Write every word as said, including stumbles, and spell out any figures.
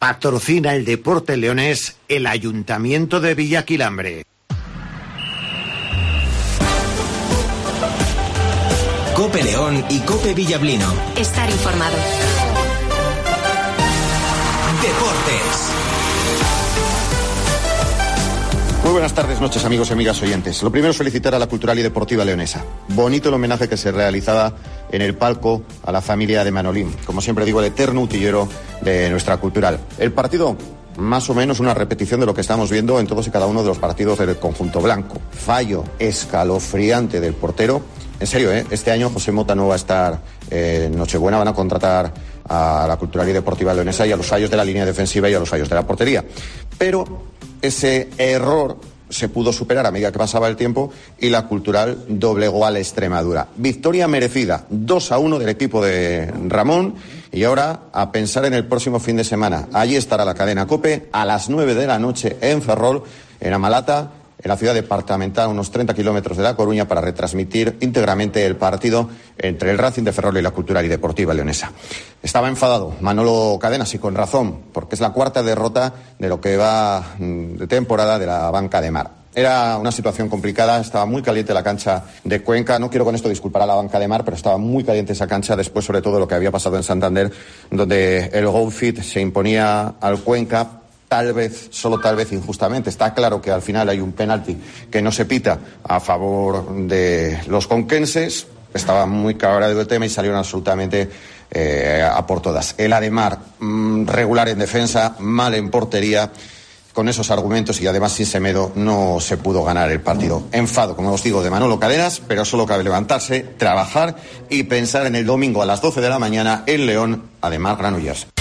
Patrocina el deporte leonés el Ayuntamiento de Villaquilambre. Cope León y Cope Villablino. Estar informado. Deportes. Muy buenas tardes, noches, amigos y amigas oyentes. Lo primero es felicitar a la Cultural y Deportiva Leonesa. Bonito el homenaje que se realizaba en el palco a la familia de Manolín. Como siempre digo, el eterno utillero de nuestra Cultural. El partido, más o menos una repetición de lo que estamos viendo en todos y cada uno de los partidos del conjunto blanco. Fallo escalofriante del portero. En serio, ¿eh? Este año José Mota no va a estar eh, en Nochebuena, van a contratar a la Cultural y Deportiva Leonesa y a los fallos de la línea defensiva y a los fallos de la portería. Pero ese error se pudo superar a medida que pasaba el tiempo y la Cultural doblegó a la Extremadura. Victoria merecida, dos a uno del equipo de Ramón. Y ahora a pensar en el próximo fin de semana. Allí estará la cadena COPE a las nueve de la noche en Ferrol, en Amalata, en la ciudad departamental, a unos treinta kilómetros de La Coruña, para retransmitir íntegramente el partido entre el Racing de Ferrol y la Cultural y Deportiva Leonesa. Estaba enfadado Manolo Cadenas, y con razón, porque es la cuarta derrota de lo que va de temporada de la banca de Mar. Era una situación complicada, estaba muy caliente la cancha de Cuenca. No quiero con esto disculpar a la banca de Mar, pero estaba muy caliente esa cancha después, sobre todo, de lo que había pasado en Santander, donde el Go-Fit se imponía al Cuenca. Tal vez, solo tal vez injustamente. Está claro que al final hay un penalti que no se pita a favor de los conquenses. Estaba muy cabreado el tema y salieron absolutamente eh, a por todas. El Ademar, mmm, regular en defensa, mal en portería. Con esos argumentos y además sin Semedo no se pudo ganar el partido. Enfado, como os digo, de Manolo Cadenas, pero solo cabe levantarse, trabajar y pensar en el domingo a las doce de la mañana en León, Ademar Granollers.